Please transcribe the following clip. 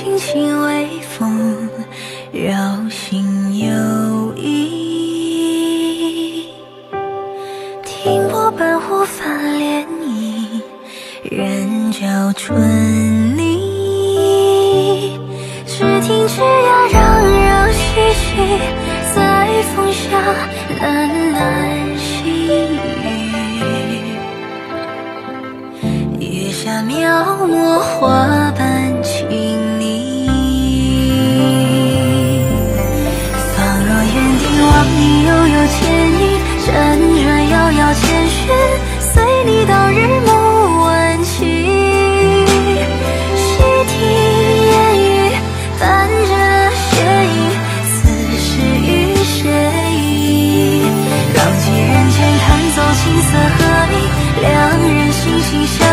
轻轻微风绕心游弋，听波斑忽泛涟漪，人教春泥。只听枝桠攘攘嬉戏，在风下喃喃细语。月下描摹花瓣情腻，仿若园丁望你悠悠倩影，辗转遥遥千寻，随你到日暮晚晴。细听烟雨伴着雪影，此事与谁忆？让几人间看走青色和你，两人心心相